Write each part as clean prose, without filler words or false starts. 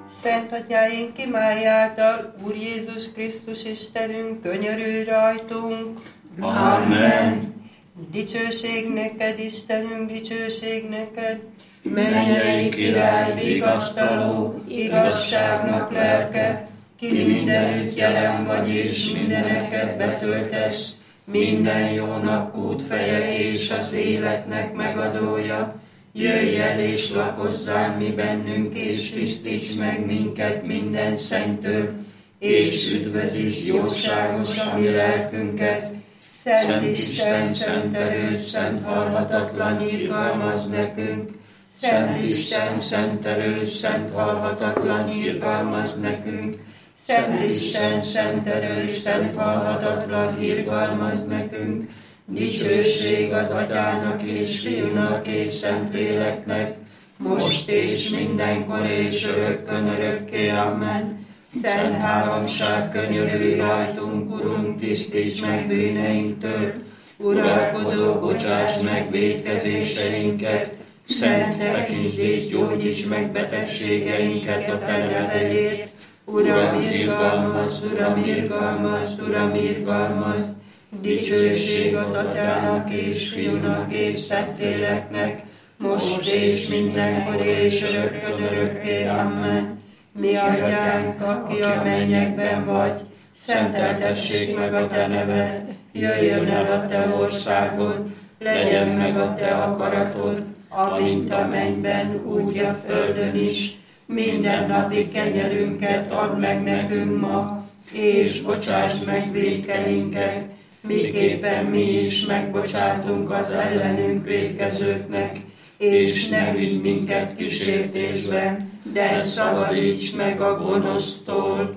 Szent Atyáink imái által, Úr Jézus Krisztus Istenünk, könyörülj rajtunk. Amen. Dicsőség neked, Istenünk, dicsőség neked, mennyei király, vigasztaló, igazságnak lelke, ki mindenütt jelen vagy és mindeneket betöltesz, minden jónak útfeje és az életnek megadója. Jöjj el és lakozzál mi bennünk, és tisztíts meg minket minden szennytől, és üdvözíts jóságos a mi lelkünket. Szent Isten, szent erős, szent halhatatlan, irgalmazz nekünk. Szent Isten, szent erős, szent halhatatlan, irgalmazz nekünk. Szent Isten, szent erős, szent halhatatlan, irgalmazz nekünk. Dicsőség az Atyának és Fiúnak és Szentléleknek, most és mindenkor és örökkön örökké. Amen. Szent Háromság, könyörülj rajtunk, Urunk, tisztíts meg bűneinktől. Uralkodó, bocsáss meg vétkezéseinket. Szent tekintsd és gyógyíts meg betegségeinket a te nevedért. Uram, irgalmazz, Uram, irgalmazz, Uram, irgalmazz. Dicsőség az Atyának és Fiúnak és Szentléleknek, most és mindenkor és örökkön örökké. Amen. Mi Atyánk, aki a mennyekben vagy, szenteltessék meg a te neved, jöjjön el a te országod, legyen meg a te akaratod, amint a mennyben, úgy a földön is. Mindennapi kenyerünket add meg nekünk ma, és bocsáss meg vétkeinket, miképpen mi is megbocsátunk az ellenünk vétkezőknek, és ne vigy minket kísértésbe, de szabadíts meg a gonosztól.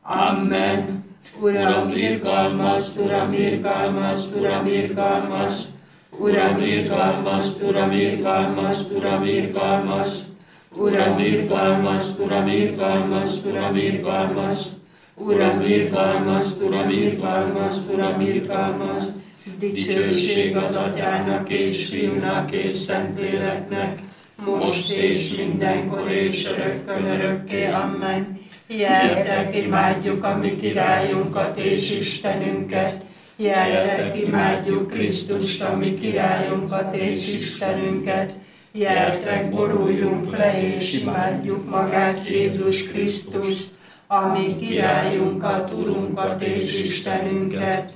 Amen. Uram, irgalmazz, Uram, irgalmazz, Uram, irgalmazz. Uram, irgalmazz, Uram, irgalmazz, Uram, irgalmazz. Uram, irgalmazz, Uram, irgalmazz, Uram, irgalmazz. Uram, irgalmazz, Uram, irgalmazz, Uram, irgalmazz. Dicsőség az Atyának és Fiúnak és Szentléleknek, most és mindenkor és örökkön örökké. Amen. Gyertek, imádjuk a mi királyunkat és Istenünket. Gyertek, imádjuk Krisztust, a mi királyunkat és Istenünket. Gyertek, boruljunk le és imádjuk magát Jézus Krisztust, a mi királyunkat, Urunkat és Istenünket.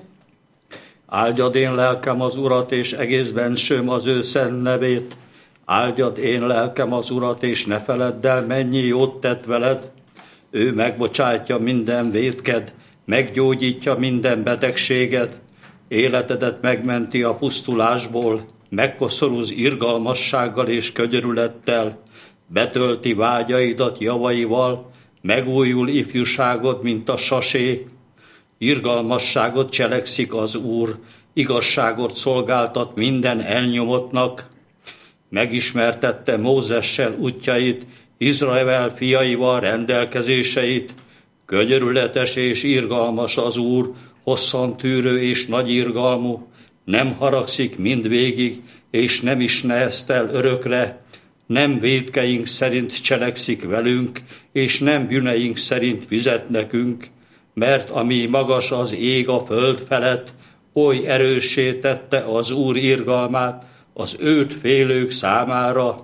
Áldjad én lelkem az Urat, és egész bensőm az ő szent nevét. Áldjad én lelkem az Urat, és ne feledd el, mennyi jót tett veled. Ő megbocsátja minden vétked, meggyógyítja minden betegséged. Életedet megmenti a pusztulásból, megkoszorúz irgalmassággal és könyörülettel. Betölti vágyaidat javaival, megújul ifjúságod, mint a sasé. Irgalmasságot cselekszik az Úr, igazságot szolgáltat minden elnyomottnak. Megismertette Mózessel útjait, Izrael fiaival rendelkezéseit. Könyörületes és irgalmas az Úr, hosszan tűrő és nagy irgalmú, nem haragszik mindvégig, és nem is neheztel örökre. Nem vétkeink szerint cselekszik velünk, és nem bűneink szerint fizet nekünk, mert ami magas az ég a föld felett, oly erőssé tette az Úr irgalmát az őt félők számára.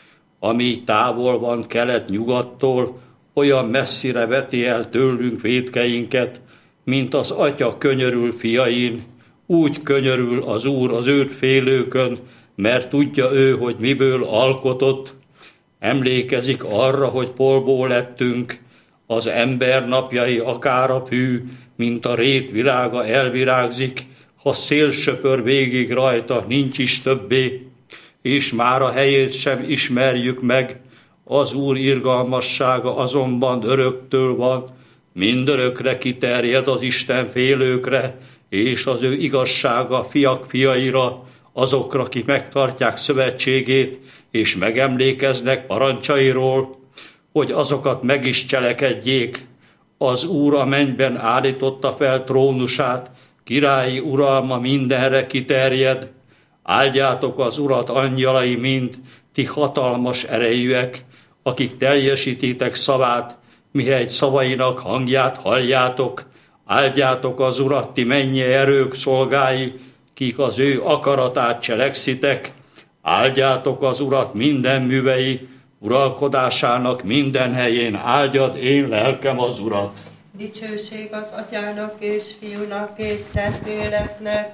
Ami távol van kelet-nyugattól, olyan messzire veti el tőlünk vétkeinket, mint az Atya könyörül fiain, úgy könyörül az Úr az őt félőkön, mert tudja ő, hogy miből alkotott. Emlékezik arra, hogy porból lettünk, az ember napjai akár a fű, mint a rét virága elvirágzik, ha szél söpör végig rajta, nincs is többé, és már a helyét sem ismerjük meg. Az Úr irgalmassága azonban öröktől van, mindörökre kiterjed az Isten félőkre, és az ő igazsága fiak fiaira, azokra, akik megtartják szövetségét, és megemlékeznek parancsairól, hogy azokat meg is cselekedjék. Az Úr a mennyben állította fel trónusát, királyi uralma mindenre kiterjed. Áldjátok az Urat, angyalai mind, ti hatalmas erejűek, akik teljesítitek szavát, mihelyt szavainak hangját halljátok, áldjátok az Urat, ti mennyei erők szolgái, kik az ő akaratát cselekszitek, áldjátok az Urat minden művei, uralkodásának minden helyén, áldjad én lelkem az Urat. Dicsőség az Atyának és Fiúnak és Szentléleknek.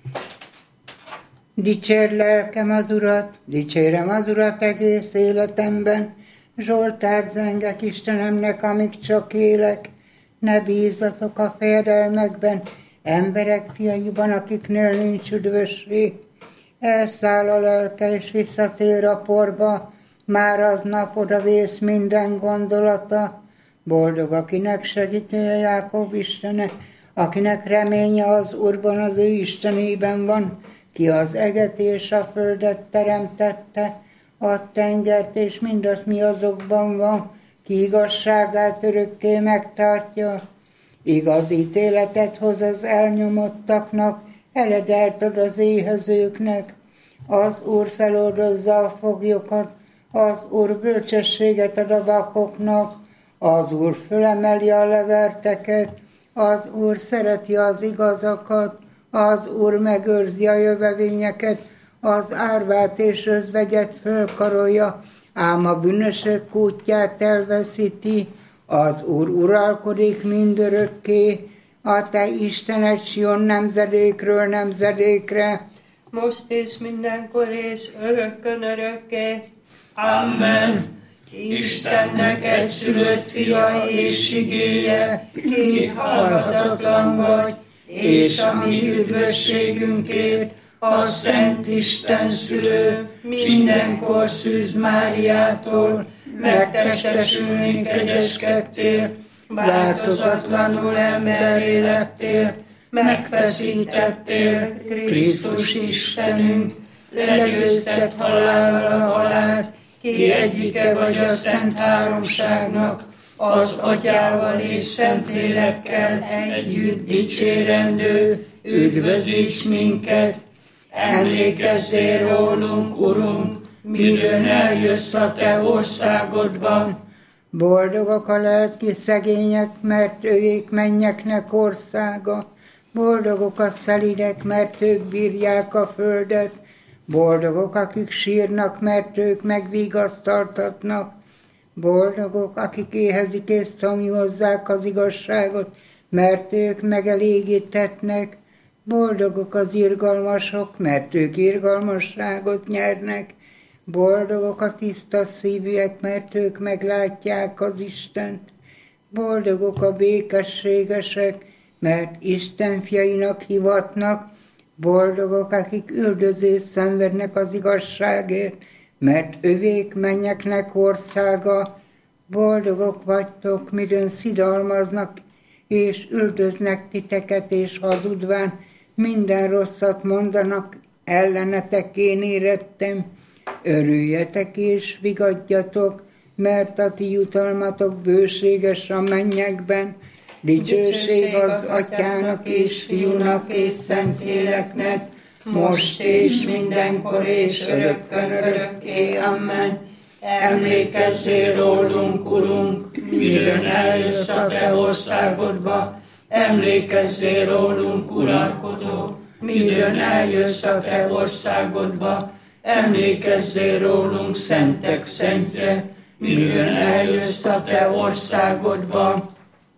Dicsérd lelkem az Urat, dicsérem az Urat egész életemben. Zsoltárt zengek Istenemnek, amíg csak élek. Ne bízzatok a fejedelmekben, emberek fiaiban, akiknél nincs üdvösség. Elszáll a lelke és visszatér a porba, már aznap odavész minden gondolata. Boldog, akinek segítője Jákob Istene, akinek reménye az Úrban, az ő Istenében van, ki az eget és a földet teremtette, a tengert és mindazt, mi azokban van, ki igazságát örökké megtartja. Igaz ítéletet hoz az elnyomottaknak, eledelt ad az éhezőknek. Az Úr feloldozza a foglyokat, az Úr bölcsességet ad a vakoknak, az Úr fölemeli a leverteket, az Úr szereti az igazakat, az Úr megőrzi a jövevényeket, az árvát és özvegyet fölkarolja, ám a bűnösök útját elveszíti. Az Úr uralkodik mindörökké, a te Istened Sion nemzedékről nemzedékre. Most és mindenkor és örökkön örökké. Amen. Istennek egyszülött fia és igéje, ki halhatatlan vagy, és a mi üdvösségünkért a Szent Isten szülő mindenkor Szűz Máriától megtestesülni kegyeskedtél, változatlanul emberré lettél, megfeszítettél, Krisztus Istenünk, legyőzted halállal a halált, ki egyike vagy a Szent Háromságnak, az Atyával és Szentlélekkel együtt dicsérendő, üdvözíts minket, emlékezzél rólunk, Urunk, midőn eljössz a te országodban. Boldogok a lelki szegények, mert ők mennyeknek országa. Boldogok a szelídek, mert ők bírják a földet. Boldogok, akik sírnak, mert ők megvigasztaltatnak. Boldogok, akik éhezik és szomjúhozzák az igazságot, mert ők megelégítetnek. Boldogok az irgalmasok, mert ők irgalmasságot nyernek. Boldogok a tiszta szívűek, mert ők meglátják az Istent. Boldogok a békességesek, mert Isten fiainak hivatnak. Boldogok, akik üldözést szenvednek az igazságért, mert övék mennyeknek országa. Boldogok vagytok, midőn szidalmaznak, és üldöznek titeket, és hazudván minden rosszat mondanak ellenetek, én érettem. Örüljetek és vigadjatok, mert a ti jutalmatok bőséges a mennyekben. Dicsőség az Atyának és Fiúnak és Szentléleknek, most és mindenkor és örökkön örökké. Amen. Emlékezzél rólunk, Urunk, midőn eljössz a te országodba. Emlékezzél rólunk, uralkodó, midőn eljössz a te országodba. Emlékezzél rólunk, szentek szentje, midőn eljössz a te országodba.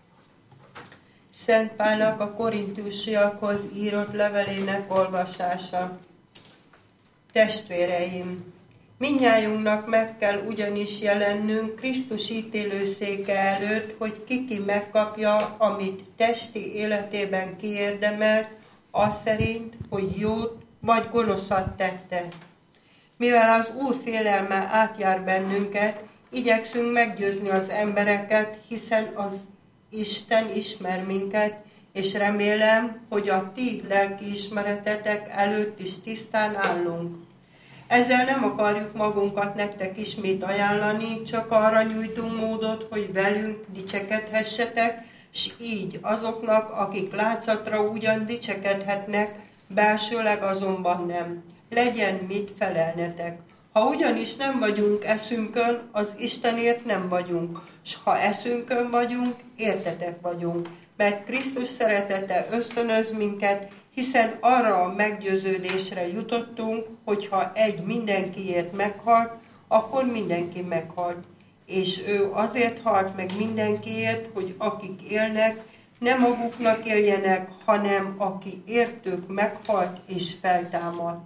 Szent Pálnak a korintusiakhoz írott levelének olvasása. Testvéreim, mindnyájunknak meg kell ugyanis jelennünk Krisztus ítélőszéke előtt, hogy ki megkapja, amit testi életében kiérdemelt, az szerint, hogy jót vagy gonoszat tette. Mivel az Úr félelme átjár bennünket, igyekszünk meggyőzni az embereket, hiszen az Isten ismer minket, és remélem, hogy a ti lelkiismeretetek előtt is tisztán állunk. Ezzel nem akarjuk magunkat nektek ismét ajánlani, csak arra nyújtunk módot, hogy velünk dicsekedhessetek, s így azoknak, akik látszatra ugyan dicsekedhetnek, belsőleg azonban nem. Legyen mit felelnetek. Ha ugyanis nem vagyunk eszünkön, az Istenért nem vagyunk, s ha eszünkön vagyunk, értetek vagyunk, mert Krisztus szeretete ösztönöz minket, hiszen arra a meggyőződésre jutottunk, hogy ha egy mindenkiért meghalt, akkor mindenki meghalt. És ő azért halt meg mindenkiért, hogy akik élnek, nem maguknak éljenek, hanem aki értük meghalt és feltámadt.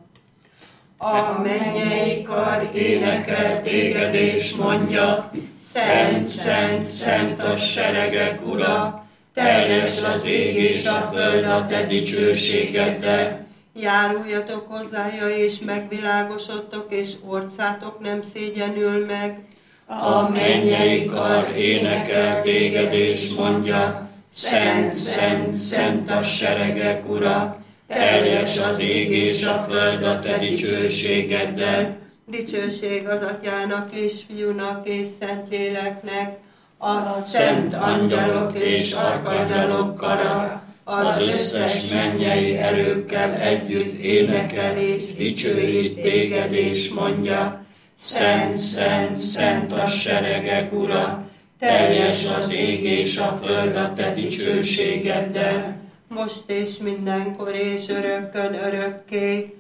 A mennyei kar énekel téged és mondja, Szent, szent, szent a seregek ura, teljes az ég és a föld a te dicsőségeddel. Járuljatok hozzája, és megvilágosodtok, és orcátok nem szégyenül meg. A mennyei kar énekel téged és mondja, Szent, szent, szent a seregek ura, teljes az ég és a föld a te dicsőségeddel. Dicsőség az Atyának és Fiúnak és Szentléleknek, a szent angyalok és arkangyalok kara, az összes mennyei erőkkel együtt énekel és dicsőít téged és mondja, Szent, szent, szent a seregek ura, teljes az ég és a föld a te dicsőségeddel. Most és mindenkor és örökkön örökké.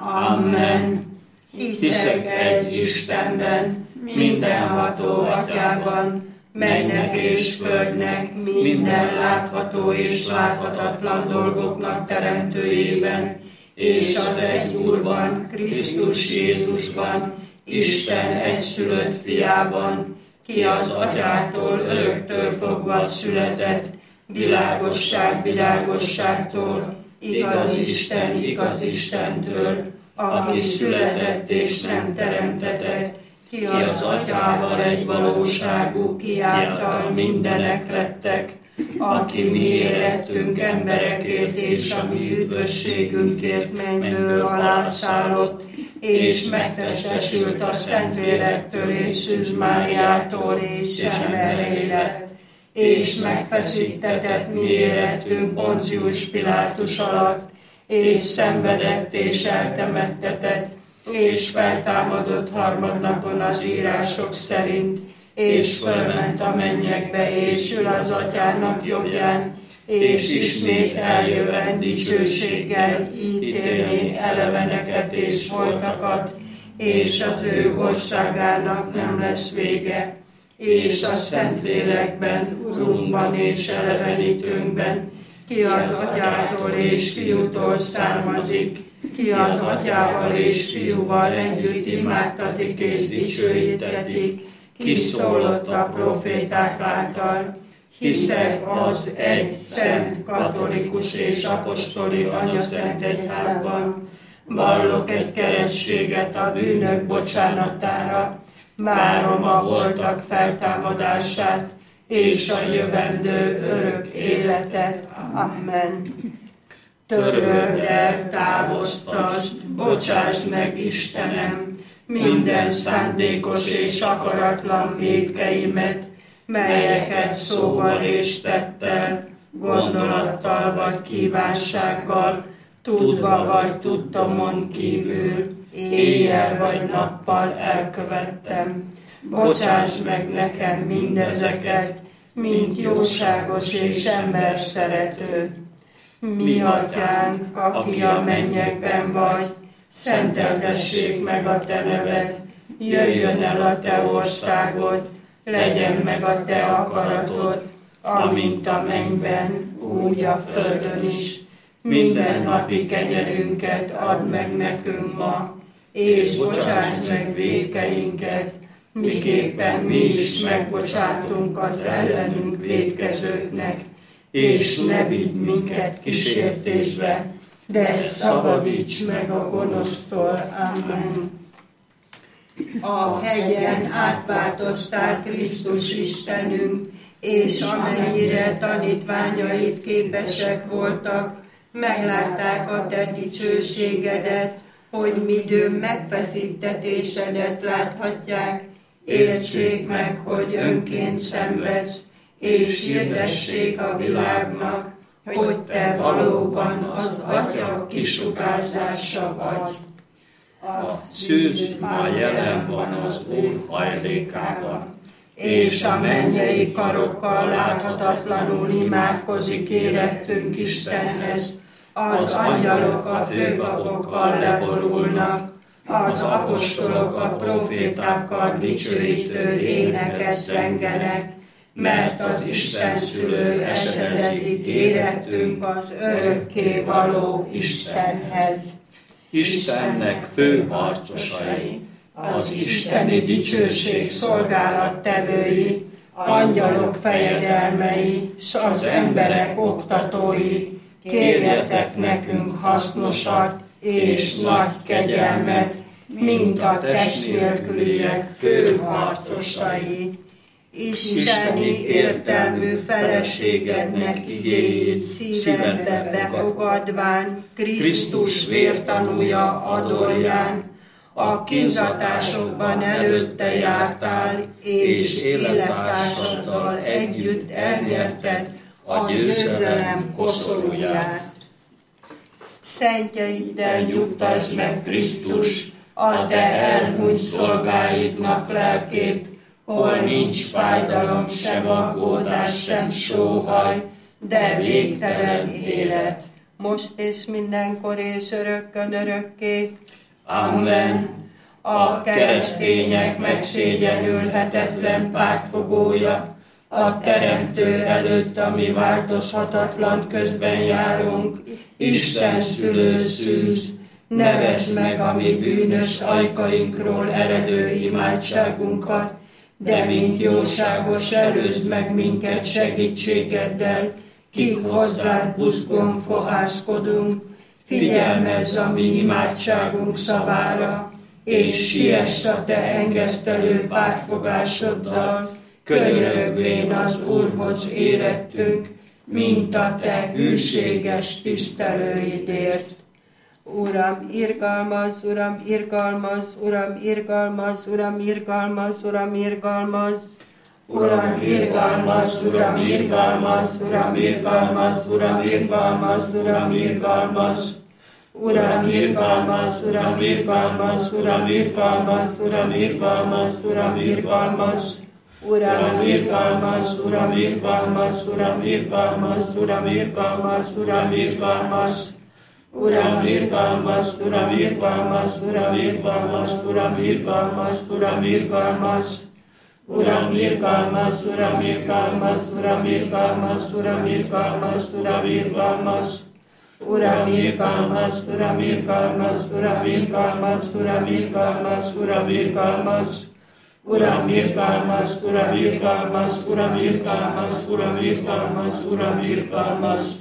Amen. Hiszek egy Istenben, mindenható Atyában, mennek és földnek, minden látható és láthatatlan dolgoknak teremtőjében, és az egy Úrban, Krisztus Jézusban, Isten egyszülött fiában, ki az Atyától öröktől fogva született, világosság világosságtól, igaz Istentől, aki született és nem teremtetett, ki az Atyával egy valóságú, ki által mindenek lettek, aki mi érettünk emberekért és a mi üdvösségünkért mennyből alászállott, és megtestesült a Szentlélektől és Szűz Máriától és emberré lett, és megfeszítetett mi érettünk Poncius Pilátus alatt, és szenvedett és eltemettetett, és feltámadott harmadnapon az írások szerint, és fölment a mennyekbe, és ül az Atyának jobbján, és ismét eljövend dicsőséggel ítélni eleveneket és holtakat, és az ő országának nem lesz vége, és a Szentlélekben, Urunkban és elevenítőnkben, ki az Atyától és Fiútól származik, ki az Atyával és Fiúval együtt imádtatik és dicsőítetik, ki szólott a proféták által. Hiszek az egy szent, katolikus és apostoli anyaszent egyházban, vallok egy keresztséget a bűnök bocsánatára, várom a holtak feltámadását, és a jövendő örök életet. Amen. Töröld el, távoztasd, bocsásd meg, Istenem, minden szándékos és akaratlan vétkeimet, melyeket szóval és tettel, gondolattal vagy kívánsággal, tudva vagy tudtomon kívül, éjjel vagy nappal elkövettem. Bocsáss meg nekem mindezeket, mint jóságos és emberszerető. Mi Atyánk, aki a mennyekben vagy, szenteltessék meg a te neved, jöjjön el a te országod, legyen meg a te akaratod, amint a mennyben, úgy a földön is. Minden napi kenyerünket add meg nekünk ma, és bocsáss meg vétkeinket, miképpen mi is megbocsátunk az ellenünk vétkezőknek, és ne vigy minket kísértésbe, de szabadíts meg a gonosztól. Amen. A hegyen átváltoztál Krisztus Istenünk, és amennyire tanítványait képesek voltak, meglátták a te dicsőségedet, hogy midőn megfeszítetésedet láthatják, értsék meg, hogy önként szenvedsz, és hirdessék a világnak, hogy te valóban az Atya kisugárzása vagy. A szűz már jelen van az Úr hajlékában, és a mennyei karokkal láthatatlanul imádkozik érettünk Istenhez. Az angyalok a főpapokkal leborulnak, az apostolok a profétákkal dicsőítő éneket zengenek, mert az Isten szülő esedezik érettünk az örökké való Istenhez. Istennek fő harcosai, Az isteni dicsőség szolgálattevői, angyalok fejedelmei, s az emberek oktatói, kérjetek nekünk hasznosat és nagy kegyelmet, mint a test nélküliek fő harcosai. Isteni értelmű feleségednek igéjét szívedbe befogadván, Krisztus vértanúja adorján, a kínzatásokban előtte jártál, és élettársaddal együtt elnyerted a győzelem koszorúját. Szentjeiddel nyugtasd meg Krisztus, a te elhunyt szolgáidnak lelkét, hol nincs fájdalom, sem aggódás, sem sóhaj, de végtelen élet. Most és mindenkor és örökkön örökké. Amen. A keresztények megszégyenülhetetlen pártfogója, a Teremtő előtt, ami változhatatlan közben járunk, Isten szülő szűz, nevesd meg a mi bűnös ajkainkról eredő imádságunkat, de mint jóságos előzd meg minket segítségeddel, kik hozzád buzgón fohászkodunk, figyelmezz a mi imádságunk szavára, és siess a te engesztelő pártfogásoddal, könyörögvén az Úrhoz érettünk, mint a te hűséges tisztelőidért. Uram, irgalmaz, Uram, irgalmaz, Uram, irgalmaz, Uram, irgalmaz, Uram, irgalmaz. Uram, irgalmaz, Uram, irgalmaz, Uram, irgalmaz, Uram, irgalmaz, Uram, irgalmaz. Uram, irgalmaz, Uram, irgalmaz, Uram, irgalmaz, Uram, irgalmaz, Uram, irgalmaz. Uram, irgalmaz, Uram, irgalmaz, Uram, irgalmaz, Uram, irgalmaz, Uram, irgalmaz. Uram, irgalmaz, Uram, irgalmaz, Uram, irgalmaz, Uram, irgalmaz, Uram, irgalmaz. Uram, irgalmaz, Uram, irgalmaz, Uram, irgalmaz, Uram, irgalmaz, Uram, irgalmaz. Uram, irgalmaz, Uram, irgalmaz, Uram, irgalmaz, Uram, irgalmaz, Uram, irgalmaz. Uram, irgalmaz, Uram, irgalmaz, Uram, irgalmaz, Uram, irgalmaz, Uram, irgalmaz.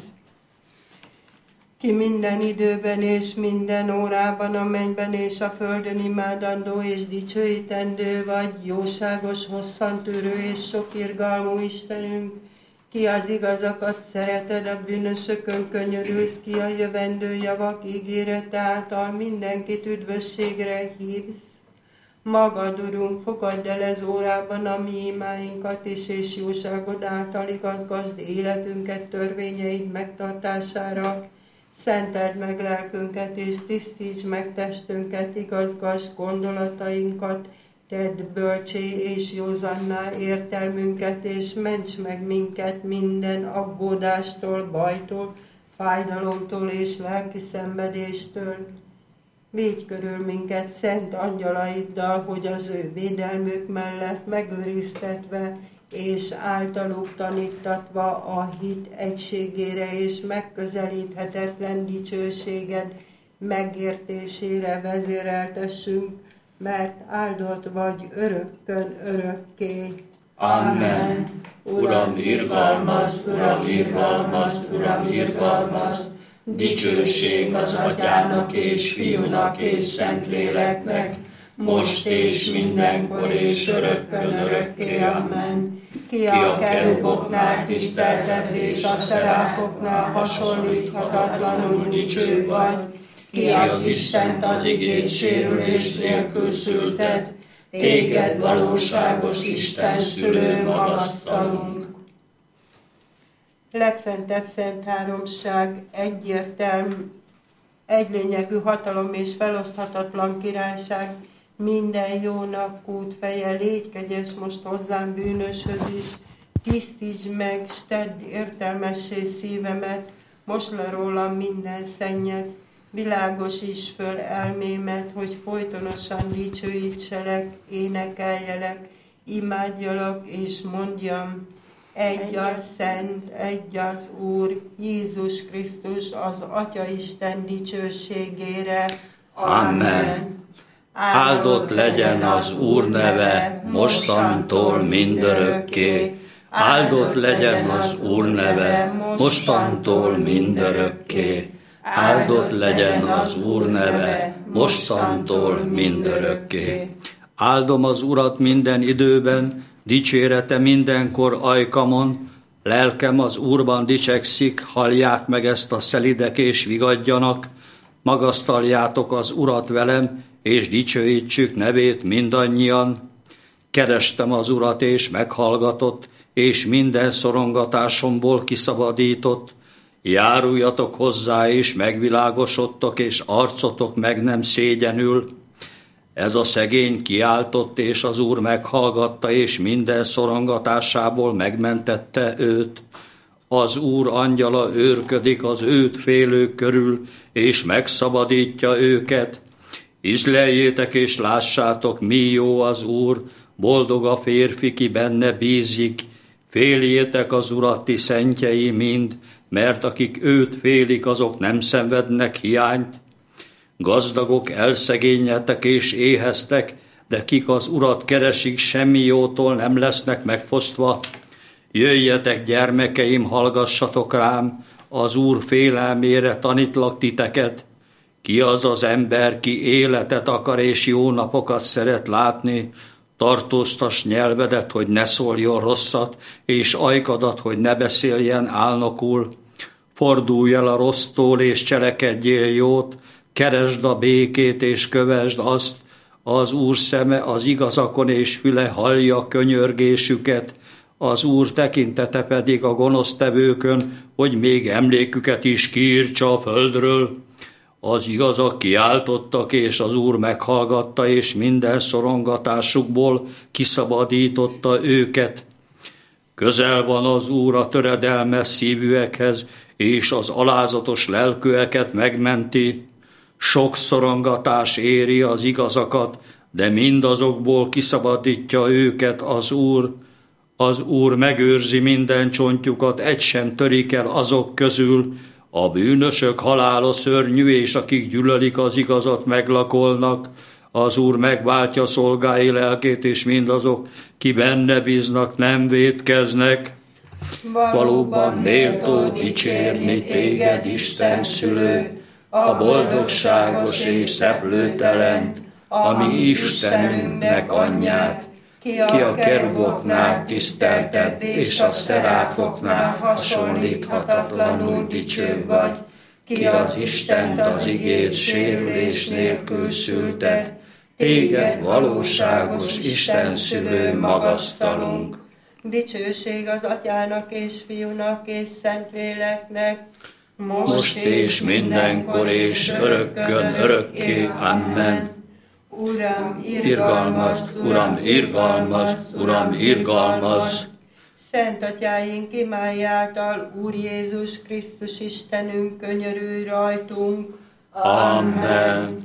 Ki minden időben és minden órában a mennyben és a földön imádandó és dicsőítendő vagy, jóságos, hosszantűrő és sok irgalmú Istenünk, ki az igazakat szereted, a bűnösökön könyörülsz, ki a jövendő javak ígérete által mindenkit üdvösségre hívsz. Magad, Urunk, fogadd el ez órában a mi imáinkat is, és jóságod által igazgasd életünket törvényeid megtartására. Szenteld meg lelkünket, és tisztíts meg testünket, igazgasd gondolatainkat, tedd bölcsé és józanná értelmünket, és ments meg minket minden aggódástól, bajtól, fájdalomtól és lelki szenvedéstől. Védj körül minket szent angyalaiddal, hogy az ő védelmük mellett megőriztetve és általuk tanítatva a hit egységére és megközelíthetetlen dicsőséged megértésére vezéreltessünk, mert áldott vagy örökkön örökké. Amen. Uram, irgalmaz, Uram, irgalmaz, Uram, irgalmaz. Dicsőség az Atyának és Fiúnak és Szentléleknek, most és mindenkor és örökkön örökké. Amen. Ki a keruboknál tiszteltebb és a szeráfoknál hasonlíthatatlanul dicsőbb vagy, ki az Istent az igét sérülés nélkül szülted, téged valóságos Isten szülő magasztalunk. Legszentebb Szent Háromság, egyértelmű egylényegű hatalom és feloszthatatlan királyság, minden jónak kútfeje, légy kegyes most hozzám bűnöshöz is, tisztítsd meg, s tedd értelmessé szívemet, most le rólam minden szennyet, világosíts föl elmémet, hogy folytonosan dicsőítselek, énekeljelek, imádjalak és mondjam, egy az Szent, egy az Úr, Jézus Krisztus az Atyaisten dicsőségére. Amen. Áldott legyen az Úr neve, mostantól mindörökké. Áldott legyen az Úr neve, mostantól mindörökké. Áldott legyen az Úr neve, mostantól mindörökké. Áldom az Urat minden időben, dicsérete mindenkor ajkamon, lelkem az Úrban dicsekszik, hallják meg ezt a szelidek és vigadjanak, magasztaljátok az Urat velem, és dicsőítsük nevét mindannyian. Kerestem az Urat, és meghallgatott, és minden szorongatásomból kiszabadított. Járuljatok hozzá, és megvilágosodtok, és arcotok meg nem szégyenül. Ez a szegény kiáltott, és az Úr meghallgatta, és minden szorongatásából megmentette őt. Az Úr angyala őrködik az őt félők körül, és megszabadítja őket. Ízleljétek és lássátok, mi jó az Úr, boldog a férfi, ki benne bízik. Féljétek az Urat, ti szentjei mind, mert akik őt félik, azok nem szenvednek hiányt. Gazdagok elszegényedtek és éheztek, de kik az Urat keresik, semmi jótól nem lesznek megfosztva. Jöjjetek, gyermekeim, hallgassatok rám, az Úr félelmére tanítlak titeket. Ki az az ember, ki életet akar és jó napokat szeret látni, tartóztass nyelvedet, hogy ne szóljon rosszat, és ajkadat, hogy ne beszéljen álnokul. Fordulj el a rossztól, és cselekedjél jót, keresd a békét, és kövesd azt. Az Úr szeme az igazakon, és füle hallja könyörgésüket. Az Úr tekintete pedig a gonosztevőkön, hogy még emléküket is kiírtsa a földről. Az igazak kiáltottak, és az Úr meghallgatta, és minden szorongatásukból kiszabadította őket. Közel van az Úr a töredelmes szívűekhez, és az alázatos lelkűeket megmenti. Sok szorongatás éri az igazakat, de mindazokból kiszabadítja őket az Úr. Az Úr megőrzi minden csontjukat, egy sem törik el azok közül. A bűnösök halála szörnyű, és akik gyűlölik az igazat, meglakolnak. Az Úr megváltja szolgái lelkét, és mindazok, ki benne bíznak, nem vétkeznek. Valóban méltó dicsérni téged, Isten szülő, a boldogságos és szeplőtelent, ami Istenünknek anyját, ki a keruboknál tiszteltebb, és a szeráfoknál hasonlíthatatlanul dicső vagy, ki az Istent az igét sérülés nélkül szülted, téged valóságos Isten szülő magasztalunk. Dicsőség az Atyának és Fiúnak és Szentléleknek, most és mindenkor és örökkön örökké. Amen. Uram, Irgalmaz, Uram, irgalmaz, Uram, irgalmaz. Szent Atyáink imái által Úr Jézus Krisztus Istenünk könyörülj rajtunk. Amen.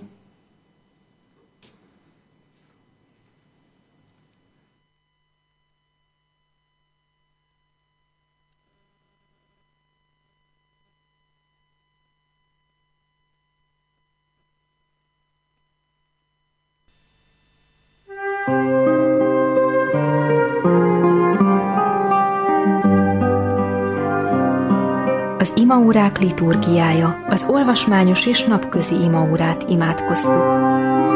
Az imaórák liturgiája, az olvasmányos és napközi imaórát imádkoztuk.